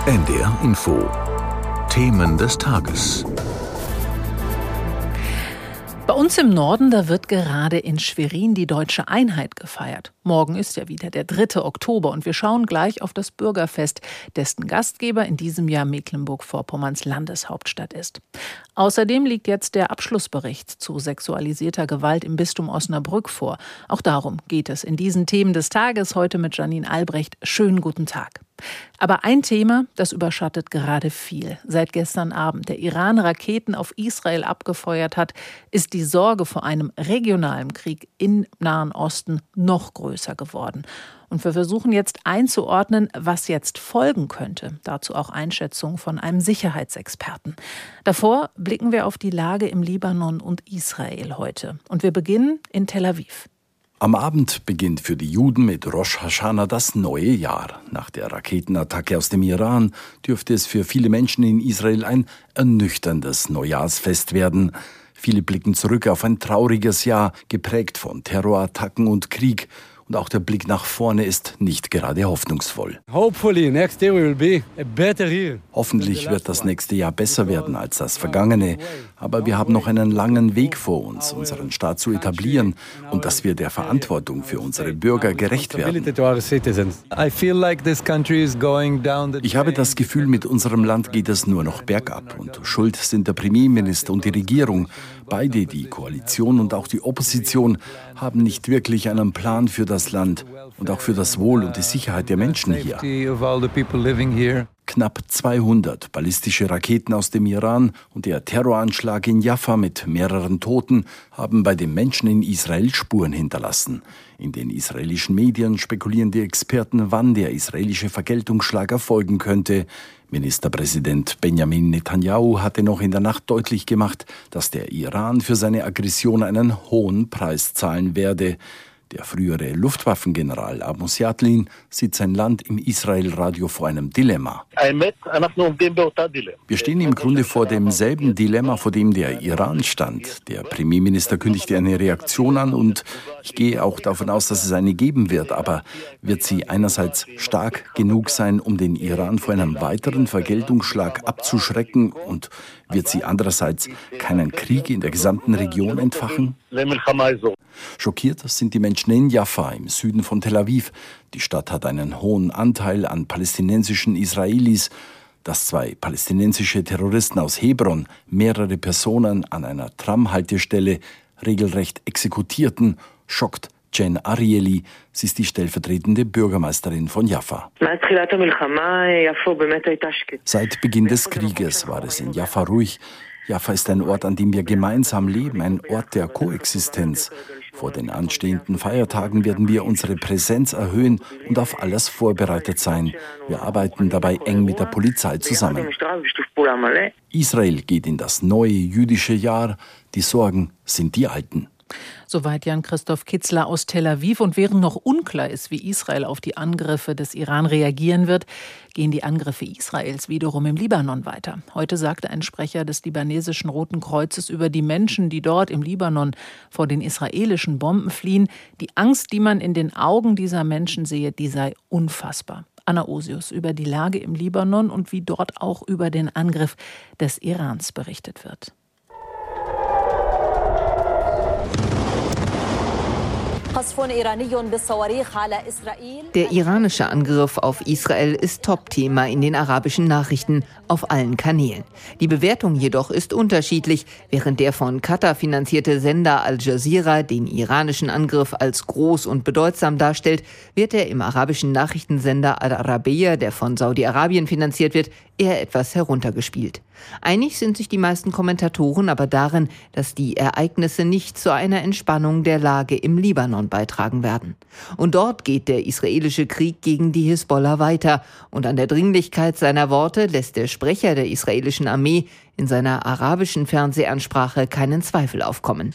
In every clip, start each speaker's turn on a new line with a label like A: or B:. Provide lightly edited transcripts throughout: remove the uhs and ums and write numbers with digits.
A: NDR Info. Themen des Tages.
B: Bei uns im Norden, da wird gerade in Schwerin die Deutsche Einheit gefeiert. Morgen ist ja wieder der 3. Oktober und wir schauen gleich auf das Bürgerfest, dessen Gastgeber in diesem Jahr Mecklenburg-Vorpommerns Landeshauptstadt ist. Außerdem liegt jetzt der Abschlussbericht zu sexualisierter Gewalt im Bistum Osnabrück vor. Auch darum geht es in diesen Themen des Tages heute mit Janine Albrecht. Schönen guten Tag. Aber ein Thema, das überschattet gerade viel. Seit gestern Abend der Iran Raketen auf Israel abgefeuert hat, ist die Sorge vor einem regionalen Krieg im Nahen Osten noch größer geworden. Und wir versuchen jetzt einzuordnen, was jetzt folgen könnte. Dazu auch Einschätzungen von einem Sicherheitsexperten. Davor blicken wir auf die Lage im Libanon und Israel heute. Und wir beginnen in Tel Aviv.
C: Am Abend beginnt für die Juden mit Rosh Hashanah das neue Jahr. Nach der Raketenattacke aus dem Iran dürfte es für viele Menschen in Israel ein ernüchterndes Neujahrsfest werden. Viele blicken zurück auf ein trauriges Jahr, geprägt von Terrorattacken und Krieg. Und auch der Blick nach vorne ist nicht gerade hoffnungsvoll. Hoffentlich wird das nächste Jahr besser werden als das vergangene. Aber wir haben noch einen langen Weg vor uns, unseren Staat zu etablieren und dass wir der Verantwortung für unsere Bürger gerecht werden. Ich habe das Gefühl, mit unserem Land geht es nur noch bergab. Und schuld sind der Premierminister und die Regierung. Beide, die Koalition und auch die Opposition, haben nicht wirklich einen Plan für das Land und auch für das Wohl und die Sicherheit der Menschen hier. Knapp 200 ballistische Raketen aus dem Iran und der Terroranschlag in Jaffa mit mehreren Toten haben bei den Menschen in Israel Spuren hinterlassen. In den israelischen Medien spekulieren die Experten, wann der israelische Vergeltungsschlag erfolgen könnte. Ministerpräsident Benjamin Netanyahu hatte noch in der Nacht deutlich gemacht, dass der Iran für seine Aggression einen hohen Preis zahlen werde. Der frühere Luftwaffengeneral Amos Yadlin sieht sein Land im Israel-Radio vor einem Dilemma. Wir stehen im Grunde vor demselben Dilemma, vor dem der Iran stand. Der Premierminister kündigte eine Reaktion an und ich gehe auch davon aus, dass es eine geben wird. Aber wird sie einerseits stark genug sein, um den Iran vor einem weiteren Vergeltungsschlag abzuschrecken und wird sie andererseits keinen Krieg in der gesamten Region entfachen? Schockiert sind die Menschen in Jaffa im Süden von Tel Aviv. Die Stadt hat einen hohen Anteil an palästinensischen Israelis. Dass 2 palästinensische Terroristen aus Hebron mehrere Personen an einer Tramhaltestelle regelrecht exekutierten, schockt Jen Arieli. Sie ist die stellvertretende Bürgermeisterin von Jaffa. Seit Beginn des Krieges war es in Jaffa ruhig. Jaffa ist ein Ort, an dem wir gemeinsam leben, ein Ort der Koexistenz. Vor den anstehenden Feiertagen werden wir unsere Präsenz erhöhen und auf alles vorbereitet sein. Wir arbeiten dabei eng mit der Polizei zusammen. Israel geht in das neue jüdische Jahr. Die Sorgen sind die alten.
B: Soweit Jan-Christoph Kitzler aus Tel Aviv. Und während noch unklar ist, wie Israel auf die Angriffe des Iran reagieren wird, gehen die Angriffe Israels wiederum im Libanon weiter. Heute sagte ein Sprecher des libanesischen Roten Kreuzes über die Menschen, die dort im Libanon vor den israelischen Bomben fliehen, die Angst, die man in den Augen dieser Menschen sehe, die sei unfassbar. Anna Osius über die Lage im Libanon und wie dort auch über den Angriff des Irans berichtet wird.
D: Der iranische Angriff auf Israel ist Top-Thema in den arabischen Nachrichten auf allen Kanälen. Die Bewertung jedoch ist unterschiedlich. Während der von Katar finanzierte Sender Al Jazeera den iranischen Angriff als groß und bedeutsam darstellt, wird der im arabischen Nachrichtensender Al Arabiya, der von Saudi-Arabien finanziert wird, eher etwas heruntergespielt. Einig sind sich die meisten Kommentatoren aber darin, dass die Ereignisse nicht zu einer Entspannung der Lage im Libanon beitragen werden. Und dort geht der israelische Krieg gegen die Hisbollah weiter. Und an der Dringlichkeit seiner Worte lässt der Sprecher der israelischen Armee in seiner arabischen Fernsehansprache keinen Zweifel aufkommen.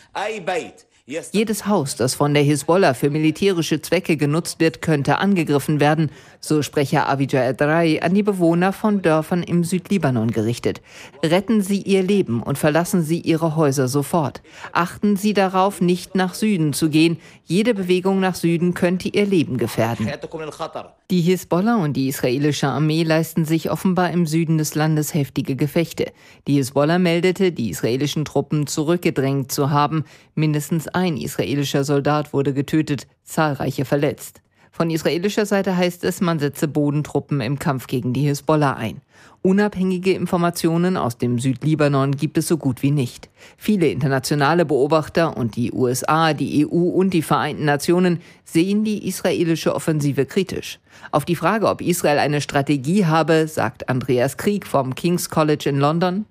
D: Jedes Haus, das von der Hisbollah für militärische Zwecke genutzt wird, könnte angegriffen werden. So Sprecher Avijay Adrai an die Bewohner von Dörfern im Südlibanon gerichtet. Retten Sie Ihr Leben und verlassen Sie Ihre Häuser sofort. Achten Sie darauf, nicht nach Süden zu gehen. Jede Bewegung nach Süden könnte Ihr Leben gefährden. Die Hisbollah und die israelische Armee leisten sich offenbar im Süden des Landes heftige Gefechte. Die Hisbollah meldete, die israelischen Truppen zurückgedrängt zu haben. Mindestens ein israelischer Soldat wurde getötet, zahlreiche verletzt. Von israelischer Seite heißt es, man setze Bodentruppen im Kampf gegen die Hisbollah ein. Unabhängige Informationen aus dem Südlibanon gibt es so gut wie nicht. Viele internationale Beobachter und die USA, die EU und die Vereinten Nationen sehen die israelische Offensive kritisch. Auf die Frage, ob Israel eine Strategie habe, sagt Andreas Krieg vom King's College in London: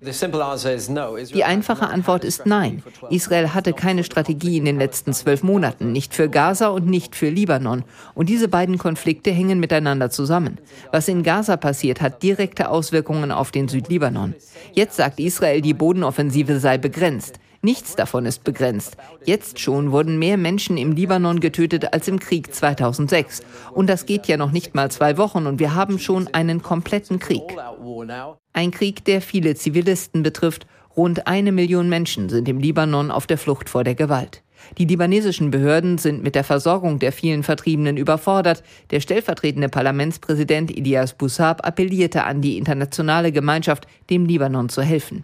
D: Die einfache Antwort ist nein. Israel hatte keine Strategie in den letzten 12 Monaten, nicht für Gaza und nicht für Libanon. Und diese beiden Konflikte hängen miteinander zusammen. Was in Gaza passiert, hat direkte Auswirkungen auf den Südlibanon. Jetzt sagt Israel, die Bodenoffensive sei begrenzt. Nichts davon ist begrenzt. Jetzt schon wurden mehr Menschen im Libanon getötet als im Krieg 2006. Und das geht ja noch nicht mal 2 Wochen und wir haben schon einen kompletten Krieg. Ein Krieg, der viele Zivilisten betrifft. Rund 1 Million Menschen sind im Libanon auf der Flucht vor der Gewalt. Die libanesischen Behörden sind mit der Versorgung der vielen Vertriebenen überfordert. Der stellvertretende Parlamentspräsident Ilyas Boussab appellierte an die internationale Gemeinschaft, dem Libanon zu helfen.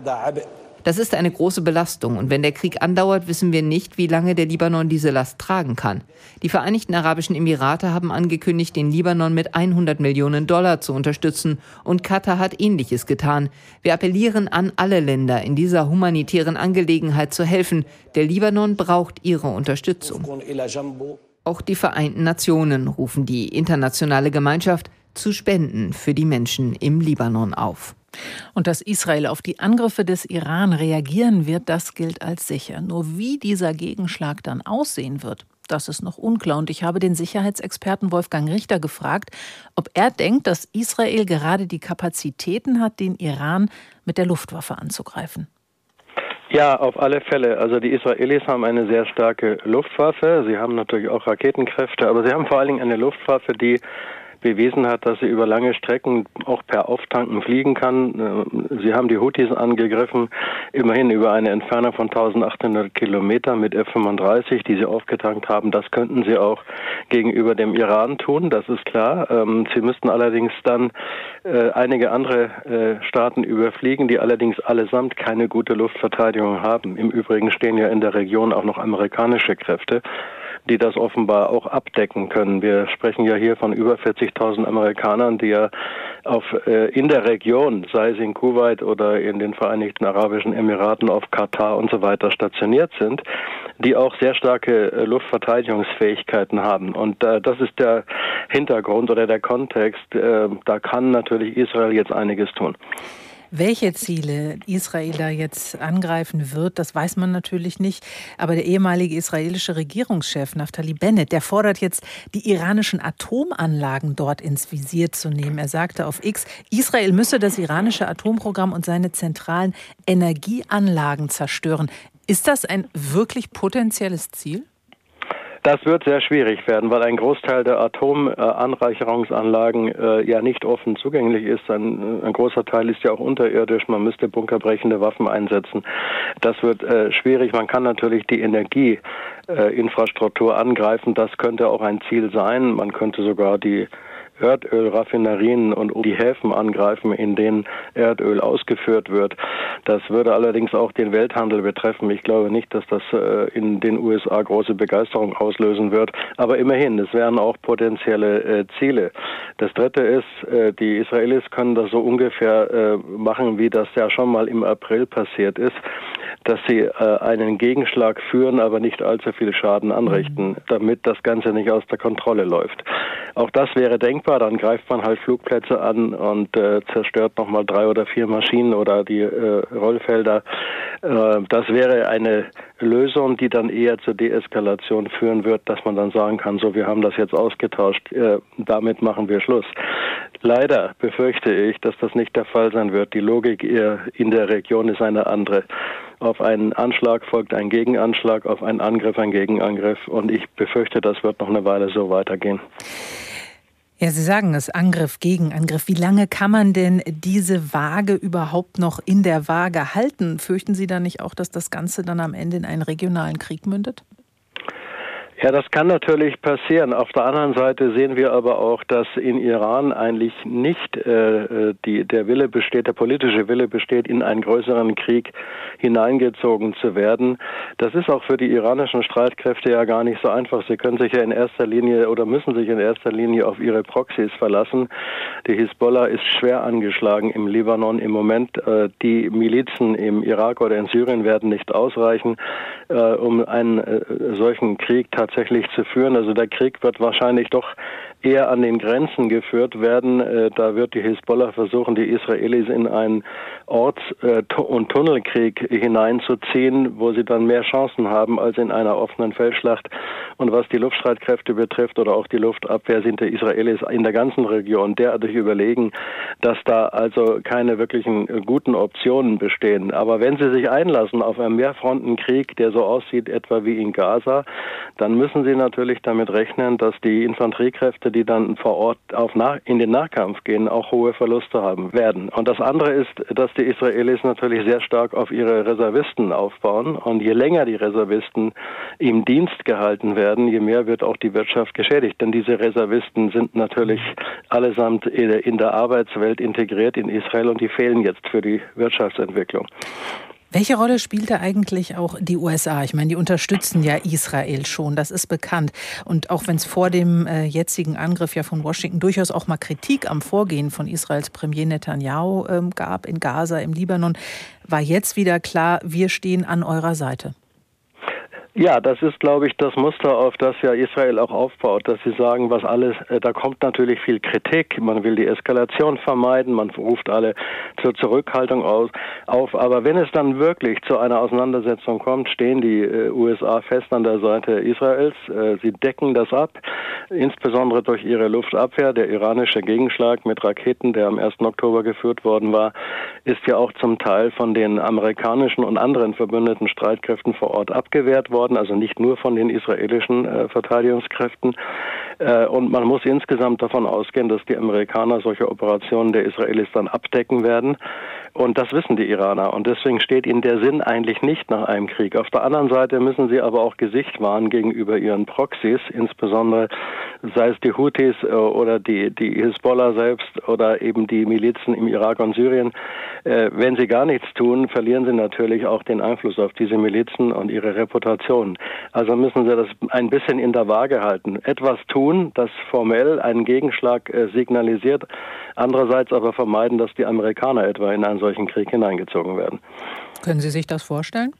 D: Das ist eine große Belastung und wenn der Krieg andauert, wissen wir nicht, wie lange der Libanon diese Last tragen kann. Die Vereinigten Arabischen Emirate haben angekündigt, den Libanon mit $100 Millionen zu unterstützen und Katar hat Ähnliches getan. Wir appellieren an alle Länder, in dieser humanitären Angelegenheit zu helfen. Der Libanon braucht ihre Unterstützung. Auch die Vereinten Nationen rufen die internationale Gemeinschaft zu Spenden für die Menschen im Libanon auf.
B: Und dass Israel auf die Angriffe des Iran reagieren wird, das gilt als sicher. Nur wie dieser Gegenschlag dann aussehen wird, das ist noch unklar. Und ich habe den Sicherheitsexperten Wolfgang Richter gefragt, ob er denkt, dass Israel gerade die Kapazitäten hat, den Iran mit der Luftwaffe anzugreifen.
E: Ja, auf alle Fälle. Also die Israelis haben eine sehr starke Luftwaffe. Sie haben natürlich auch Raketenkräfte, aber sie haben vor allen Dingen eine Luftwaffe, die bewiesen hat, dass sie über lange Strecken auch per Auftanken fliegen kann. Sie haben die Houthis angegriffen, immerhin über eine Entfernung von 1800 Kilometern mit F-35, die sie aufgetankt haben. Das könnten sie auch gegenüber dem Iran tun, das ist klar. Sie müssten allerdings dann einige andere Staaten überfliegen, die allerdings allesamt keine gute Luftverteidigung haben. Im Übrigen stehen ja in der Region auch noch amerikanische Kräfte, die das offenbar auch abdecken können. Wir sprechen ja hier von über 40.000 Amerikanern, die ja in der Region, sei es in Kuwait oder in den Vereinigten Arabischen Emiraten, auf Katar und so weiter stationiert sind, die auch sehr starke Luftverteidigungsfähigkeiten haben. Und das ist der Hintergrund oder der Kontext. Da kann natürlich Israel jetzt einiges tun.
B: Welche Ziele Israel da jetzt angreifen wird, das weiß man natürlich nicht. Aber der ehemalige israelische Regierungschef Naftali Bennett, der fordert jetzt, die iranischen Atomanlagen dort ins Visier zu nehmen. Er sagte auf X, Israel müsse das iranische Atomprogramm und seine zentralen Energieanlagen zerstören. Ist das ein wirklich potenzielles Ziel?
E: Das wird sehr schwierig werden, weil ein Großteil der Atomanreicherungsanlagen ja nicht offen zugänglich ist. Ein großer Teil ist ja auch unterirdisch. Man müsste bunkerbrechende Waffen einsetzen. Das wird schwierig. Man kann natürlich die Energieinfrastruktur angreifen. Das könnte auch ein Ziel sein. Man könnte sogar die Erdölraffinerien und die Häfen angreifen, in denen Erdöl ausgeführt wird. Das würde allerdings auch den Welthandel betreffen. Ich glaube nicht, dass das in den USA große Begeisterung auslösen wird. Aber immerhin, es wären auch potenzielle Ziele. Das Dritte ist, die Israelis können das so ungefähr machen, wie das ja schon mal im April passiert ist, dass sie einen Gegenschlag führen, aber nicht allzu viel Schaden anrichten, damit das Ganze nicht aus der Kontrolle läuft. Auch das wäre denkbar, dann greift man halt Flugplätze an und zerstört nochmal 3 oder 4 Maschinen oder die Rollfelder. Das wäre eine Lösung, die dann eher zur Deeskalation führen wird, dass man dann sagen kann, so, wir haben das jetzt ausgetauscht, damit machen wir Schluss. Leider befürchte ich, dass das nicht der Fall sein wird. Die Logik in der Region ist eine andere. Auf einen Anschlag folgt ein Gegenanschlag, auf einen Angriff ein Gegenangriff. Und ich befürchte, das wird noch eine Weile so weitergehen.
B: Ja, Sie sagen es, Angriff gegen Angriff. Wie lange kann man denn diese Waage überhaupt noch in der Waage halten? Fürchten Sie da nicht auch, dass das Ganze dann am Ende in einen regionalen Krieg mündet?
E: Ja, das kann natürlich passieren. Auf der anderen Seite sehen wir aber auch, dass in Iran eigentlich nicht der Wille besteht, der politische Wille besteht, in einen größeren Krieg hineingezogen zu werden. Das ist auch für die iranischen Streitkräfte ja gar nicht so einfach. Sie können sich ja in erster Linie oder müssen sich in erster Linie auf ihre Proxys verlassen. Die Hisbollah ist schwer angeschlagen im Libanon im Moment. Die Milizen im Irak oder in Syrien werden nicht ausreichen, um einen solchen Krieg tatsächlich zu führen. Also der Krieg wird wahrscheinlich doch eher an den Grenzen geführt werden. Da wird die Hisbollah versuchen, die Israelis in einen Orts- und Tunnelkrieg hineinzuziehen, wo sie dann mehr Chancen haben als in einer offenen Feldschlacht. Und was die Luftstreitkräfte betrifft oder auch die Luftabwehr, sind die Israelis in der ganzen Region derartig überlegen, dass da also keine wirklichen guten Optionen bestehen. Aber wenn sie sich einlassen auf einen Mehrfrontenkrieg, der so aussieht etwa wie in Gaza, dann müssen sie natürlich damit rechnen, dass die Infanteriekräfte, die dann vor Ort in den Nachkampf gehen, auch hohe Verluste haben werden. Und das andere ist, dass die Israelis natürlich sehr stark auf ihre Reservisten aufbauen. Und je länger die Reservisten im Dienst gehalten werden, je mehr wird auch die Wirtschaft geschädigt. Denn diese Reservisten sind natürlich allesamt in der Arbeitswelt integriert in Israel und die fehlen jetzt für die Wirtschaftsentwicklung.
B: Welche Rolle spielt da eigentlich auch die USA? Ich meine, die unterstützen ja Israel schon, das ist bekannt. Und auch wenn es vor dem jetzigen Angriff ja von Washington durchaus auch mal Kritik am Vorgehen von Israels Premier Netanyahu gab, in Gaza, im Libanon, war jetzt wieder klar, wir stehen an eurer Seite.
E: Ja, das ist, glaube ich, das Muster, auf das ja Israel auch aufbaut, dass sie sagen, was alles, da kommt natürlich viel Kritik, man will die Eskalation vermeiden, man ruft alle zur Zurückhaltung auf, aber wenn es dann wirklich zu einer Auseinandersetzung kommt, stehen die USA fest an der Seite Israels, sie decken das ab, insbesondere durch ihre Luftabwehr. Der iranische Gegenschlag mit Raketen, der am 1. Oktober geführt worden war, ist ja auch zum Teil von den amerikanischen und anderen verbündeten Streitkräften vor Ort abgewehrt worden, also nicht nur von den israelischen Verteidigungskräften. Und man muss insgesamt davon ausgehen, dass die Amerikaner solche Operationen der Israelis dann abdecken werden. Und das wissen die Iraner. Und deswegen steht ihnen der Sinn eigentlich nicht nach einem Krieg. Auf der anderen Seite müssen sie aber auch Gesicht wahren gegenüber ihren Proxys, insbesondere sei es die Houthis oder die Hisbollah selbst oder eben die Milizen im Irak und Syrien. Wenn sie gar nichts tun, verlieren sie natürlich auch den Einfluss auf diese Milizen und ihre Reputation. Also müssen sie das ein bisschen in der Waage halten. Etwas tun, das formell einen Gegenschlag signalisiert, andererseits aber vermeiden, dass die Amerikaner etwa in einen solchen Krieg hineingezogen werden.
B: Können Sie sich das vorstellen?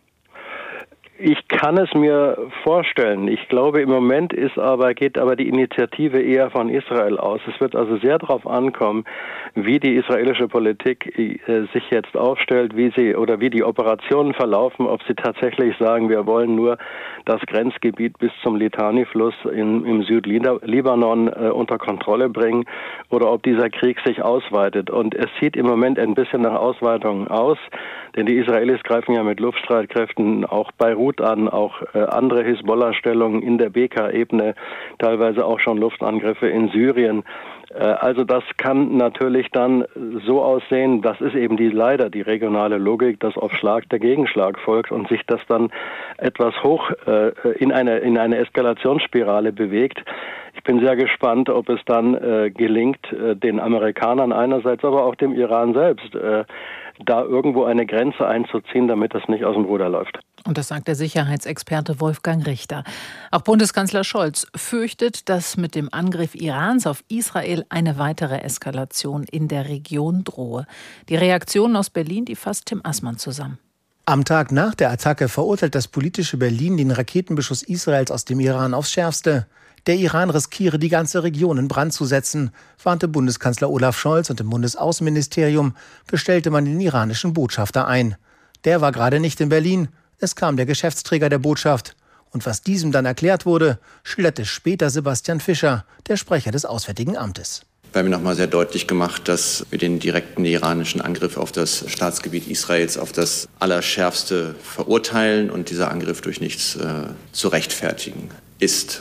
E: Ich kann es mir vorstellen. Ich glaube, im Moment geht aber die Initiative eher von Israel aus. Es wird also sehr darauf ankommen, wie die israelische Politik sich jetzt aufstellt, wie die Operationen verlaufen, ob sie tatsächlich sagen, wir wollen nur das Grenzgebiet bis zum Litani-Fluss im Südlibanon unter Kontrolle bringen oder ob dieser Krieg sich ausweitet. Und es sieht im Moment ein bisschen nach Ausweitung aus, denn die Israelis greifen ja mit Luftstreitkräften auch Beirut an, auch andere Hisbollah-Stellungen in der Bekaa-Ebene, teilweise auch schon Luftangriffe in Syrien. Also das kann natürlich dann so aussehen, das ist eben leider die regionale Logik, dass auf Schlag der Gegenschlag folgt und sich das dann etwas hoch in eine Eskalationsspirale bewegt. Ich bin sehr gespannt, ob es dann gelingt, den Amerikanern einerseits, aber auch dem Iran selbst, da irgendwo eine Grenze einzuziehen, damit das nicht aus dem Ruder läuft.
B: Und das sagt der Sicherheitsexperte Wolfgang Richter. Auch Bundeskanzler Scholz fürchtet, dass mit dem Angriff Irans auf Israel eine weitere Eskalation in der Region drohe. Die Reaktionen aus Berlin, die fasst Tim Assmann zusammen.
F: Am Tag nach der Attacke verurteilt das politische Berlin den Raketenbeschuss Israels aus dem Iran aufs Schärfste. Der Iran riskiere, die ganze Region in Brand zu setzen, warnte Bundeskanzler Olaf Scholz, und im Bundesaußenministerium bestellte man den iranischen Botschafter ein. Der war gerade nicht in Berlin. Es kam der Geschäftsträger der Botschaft. Und was diesem dann erklärt wurde, schilderte später Sebastian Fischer, der Sprecher des Auswärtigen Amtes.
G: Wir haben nochmal sehr deutlich gemacht, dass wir den direkten iranischen Angriff auf das Staatsgebiet Israels auf das Allerschärfste verurteilen und dieser Angriff durch nichts zu rechtfertigen ist.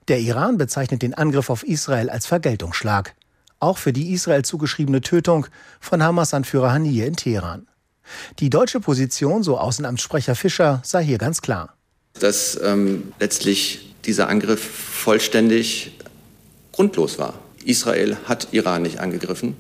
F: Der Iran bezeichnet den Angriff auf Israel als Vergeltungsschlag. Auch für die Israel zugeschriebene Tötung von Hamas-Anführer Haniyeh in Teheran. Die deutsche Position, so Außenamtssprecher Fischer, sei hier ganz klar.
G: Dass letztlich dieser Angriff vollständig grundlos war. Israel hat Iran nicht angegriffen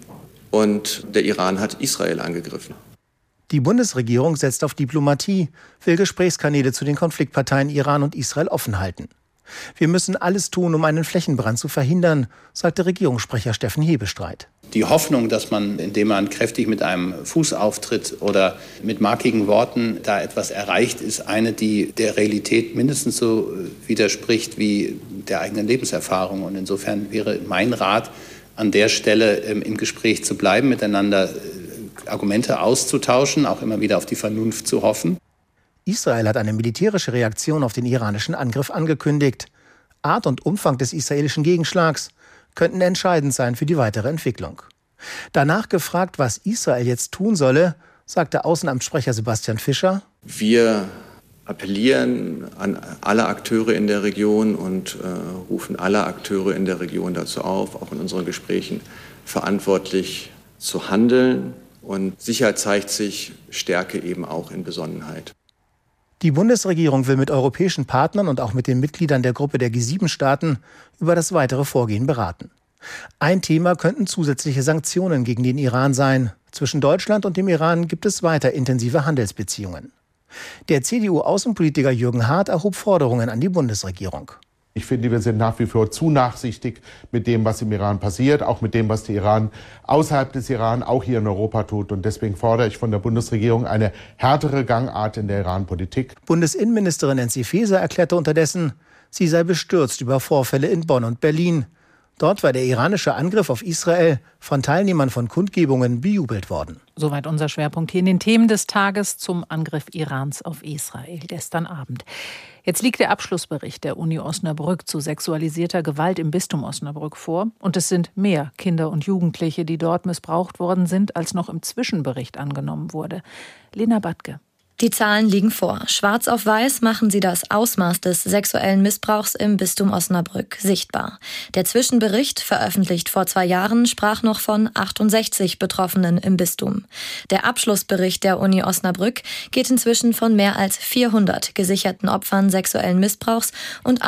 G: und der Iran hat Israel angegriffen.
F: Die Bundesregierung setzt auf Diplomatie, will Gesprächskanäle zu den Konfliktparteien Iran und Israel offen halten. Wir müssen alles tun, um einen Flächenbrand zu verhindern, sagte Regierungssprecher Steffen Hebestreit.
H: Die Hoffnung, dass man, indem man kräftig mit einem Fuß auftritt oder mit markigen Worten da etwas erreicht, ist eine, die der Realität mindestens so widerspricht wie der eigenen Lebenserfahrung. Und insofern wäre mein Rat, an der Stelle im Gespräch zu bleiben, miteinander Argumente auszutauschen, auch immer wieder auf die Vernunft zu hoffen.
F: Israel hat eine militärische Reaktion auf den iranischen Angriff angekündigt. Art und Umfang des israelischen Gegenschlags könnten entscheidend sein für die weitere Entwicklung. Danach gefragt, was Israel jetzt tun solle, sagte Außenamtssprecher Sebastian Fischer:
G: Wir appellieren an alle Akteure in der Region und rufen alle Akteure in der Region dazu auf, auch in unseren Gesprächen verantwortlich zu handeln. Und sicher zeigt sich Stärke eben auch in Besonnenheit.
F: Die Bundesregierung will mit europäischen Partnern und auch mit den Mitgliedern der Gruppe der G7-Staaten über das weitere Vorgehen beraten. Ein Thema könnten zusätzliche Sanktionen gegen den Iran sein. Zwischen Deutschland und dem Iran gibt es weiter intensive Handelsbeziehungen. Der CDU-Außenpolitiker Jürgen Hart erhob Forderungen an die Bundesregierung.
I: Ich finde, wir sind nach wie vor zu nachsichtig mit dem, was im Iran passiert, auch mit dem, was der Iran außerhalb des Iran, auch hier in Europa tut. Und deswegen fordere ich von der Bundesregierung eine härtere Gangart in der Iran-Politik.
F: Bundesinnenministerin Nancy Faeser erklärte unterdessen, sie sei bestürzt über Vorfälle in Bonn und Berlin. Dort war der iranische Angriff auf Israel von Teilnehmern von Kundgebungen bejubelt worden.
B: Soweit unser Schwerpunkt hier in den Themen des Tages zum Angriff Irans auf Israel gestern Abend. Jetzt liegt der Abschlussbericht der Uni Osnabrück zu sexualisierter Gewalt im Bistum Osnabrück vor. Und es sind mehr Kinder und Jugendliche, die dort missbraucht worden sind, als noch im Zwischenbericht angenommen wurde. Lena Badke.
J: Die Zahlen liegen vor. Schwarz auf weiß machen sie das Ausmaß des sexuellen Missbrauchs im Bistum Osnabrück sichtbar. Der Zwischenbericht, veröffentlicht vor 2 Jahren, sprach noch von 68 Betroffenen im Bistum. Der Abschlussbericht der Uni Osnabrück geht inzwischen von mehr als 400 gesicherten Opfern sexuellen Missbrauchs und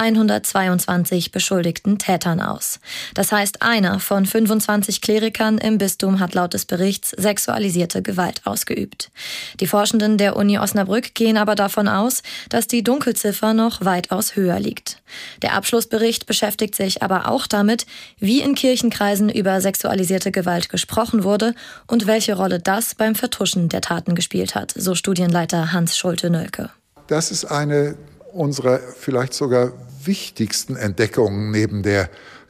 J: 122 beschuldigten Tätern aus. Das heißt, einer von 25 Klerikern im Bistum hat laut des Berichts sexualisierte Gewalt ausgeübt. Die Forschenden der Uni Osnabrück gehen aber davon aus, dass die Dunkelziffer noch weitaus höher liegt. Der Abschlussbericht beschäftigt sich aber auch damit, wie in Kirchenkreisen über sexualisierte Gewalt gesprochen wurde und welche Rolle das beim Vertuschen der Taten gespielt hat, so Studienleiter Hans Schulte-Nölke.
K: Das ist eine unserer vielleicht sogar wichtigsten Entdeckungen neben der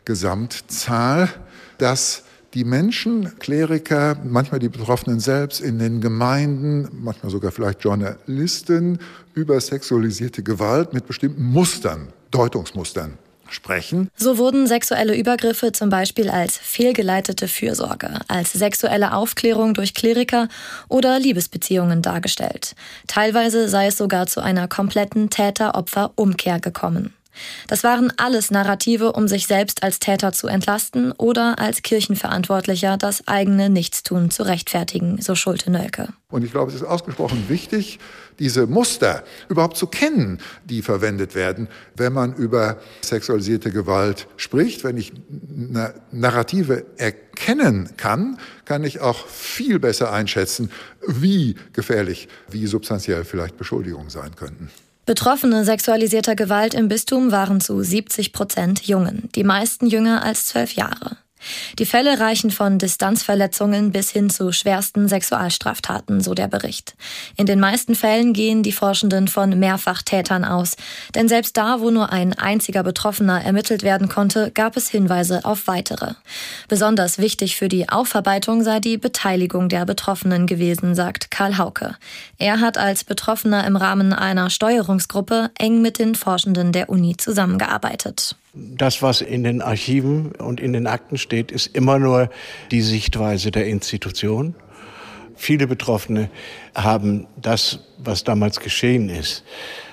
K: Gesamtzahl, dass die Menschen, Kleriker, manchmal die Betroffenen selbst in den Gemeinden, manchmal sogar vielleicht Journalisten über sexualisierte Gewalt mit bestimmten Mustern, Deutungsmustern sprechen.
J: So wurden sexuelle Übergriffe zum Beispiel als fehlgeleitete Fürsorge, als sexuelle Aufklärung durch Kleriker oder Liebesbeziehungen dargestellt. Teilweise sei es sogar zu einer kompletten Täter-Opfer-Umkehr gekommen. Das waren alles Narrative, um sich selbst als Täter zu entlasten oder als Kirchenverantwortlicher das eigene Nichtstun zu rechtfertigen, so Schulte-Nölke.
K: Und ich glaube, es ist ausgesprochen wichtig, diese Muster überhaupt zu kennen, die verwendet werden, wenn man über sexualisierte Gewalt spricht. Wenn ich Narrative erkennen kann, kann ich auch viel besser einschätzen, wie gefährlich, wie substanziell vielleicht Beschuldigungen sein könnten.
J: Betroffene sexualisierter Gewalt im Bistum waren zu 70% Jungen, die meisten jünger als 12 Jahre. Die Fälle reichen von Distanzverletzungen bis hin zu schwersten Sexualstraftaten, so der Bericht. In den meisten Fällen gehen die Forschenden von Mehrfachtätern aus. Denn selbst da, wo nur ein einziger Betroffener ermittelt werden konnte, gab es Hinweise auf weitere. Besonders wichtig für die Aufarbeitung sei die Beteiligung der Betroffenen gewesen, sagt Karl Hauke. Er hat als Betroffener im Rahmen einer Steuerungsgruppe eng mit den Forschenden der Uni zusammengearbeitet.
L: Das, was in den Archiven und in den Akten steht, ist immer nur die Sichtweise der Institution. Viele Betroffene haben das, was damals geschehen ist,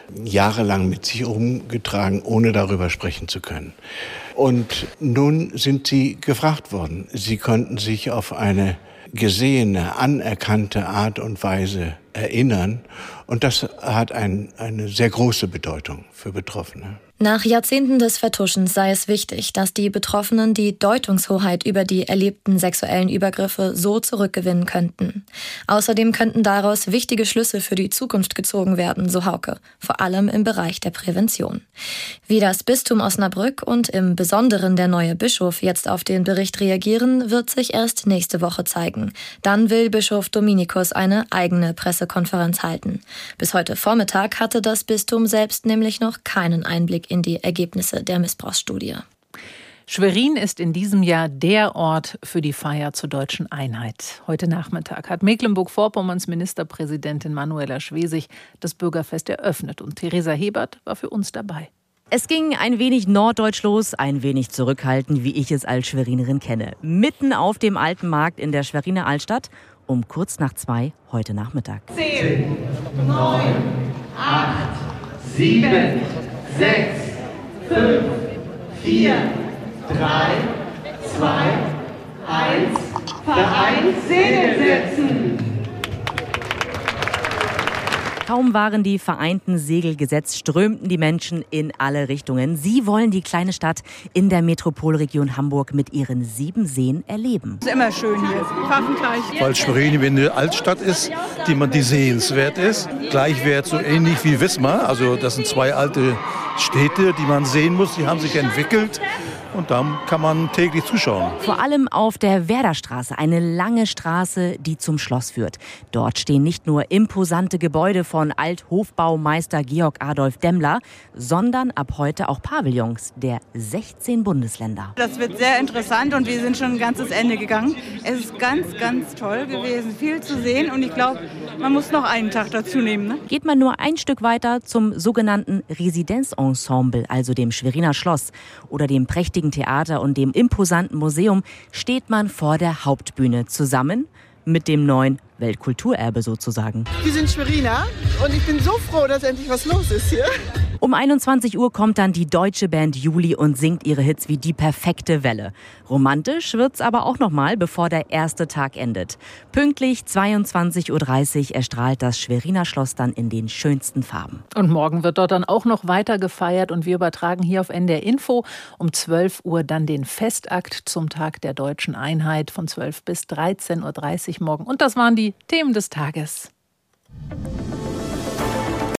L: jahrelang mit sich umgetragen, ohne darüber sprechen zu können. Und nun sind sie gefragt worden. Sie konnten sich auf eine gesehene, anerkannte Art und Weise erinnern. Und das hat eine sehr große Bedeutung für Betroffene.
J: Nach Jahrzehnten des Vertuschens sei es wichtig, dass die Betroffenen die Deutungshoheit über die erlebten sexuellen Übergriffe so zurückgewinnen könnten. Außerdem könnten daraus wichtige Schlüsse für die Zukunft gezogen werden, so Hauke, vor allem im Bereich der Prävention. Wie das Bistum Osnabrück und im Besonderen der neue Bischof jetzt auf den Bericht reagieren, wird sich erst nächste Woche zeigen. Dann will Bischof Dominikus eine eigene Pressekonferenz halten. Bis heute Vormittag hatte das Bistum selbst nämlich noch keinen Einblick in die Ergebnisse der Missbrauchsstudie.
B: Schwerin ist in diesem Jahr der Ort für die Feier zur deutschen Einheit. Heute Nachmittag hat Mecklenburg-Vorpommerns Ministerpräsidentin Manuela Schwesig das Bürgerfest eröffnet und Theresa Hebert war für uns dabei.
M: Es ging ein wenig norddeutsch los, ein wenig zurückhaltend, wie ich es als Schwerinerin kenne. Mitten auf dem Alten Markt in der Schweriner Altstadt um kurz nach 2 heute Nachmittag.
N: 10, 9, 8, 7, 6, 5, 4, 3, 2, 1, Verein Segel setzen!
M: Kaum waren die vereinten Segel gesetzt, strömten die Menschen in alle Richtungen. Sie wollen die kleine Stadt in der Metropolregion Hamburg mit ihren 7 Seen erleben.
O: Es ist immer schön hier, Pfaffenteich.
P: Weil Schwerin eine Altstadt ist, die sehenswert ist. Gleichwert so ähnlich wie Wismar. Also das sind 2 alte Städte, die man sehen muss. Die haben sich entwickelt. Und da kann man täglich zuschauen.
M: Vor allem auf der Werderstraße, eine lange Straße, die zum Schloss führt. Dort stehen nicht nur imposante Gebäude von Althofbaumeister Georg Adolf Demmler, sondern ab heute auch Pavillons der 16 Bundesländer.
O: Das wird sehr interessant und wir sind schon ein ganzes Ende gegangen. Es ist ganz, ganz toll gewesen, viel zu sehen und ich glaube, man muss noch einen Tag dazu nehmen. Ne?
M: Geht man nur ein Stück weiter zum sogenannten Residenzensemble, also dem Schweriner Schloss oder dem prächtigen Theater und dem imposanten Museum, steht man vor der Hauptbühne zusammen mit dem neuen Weltkulturerbe sozusagen.
O: Wir sind Schweriner und ich bin so froh, dass endlich was los ist hier.
M: Um 21 Uhr kommt dann die deutsche Band Juli und singt ihre Hits wie Die perfekte Welle. Romantisch wird's aber auch noch mal, bevor der erste Tag endet. Pünktlich 22:30 Uhr erstrahlt das Schweriner Schloss dann in den schönsten Farben.
B: Und morgen wird dort dann auch noch weiter gefeiert und wir übertragen hier auf NDR Info um 12 Uhr dann den Festakt zum Tag der deutschen Einheit von 12 bis 13:30 Uhr morgen. Und das waren die Themen des Tages.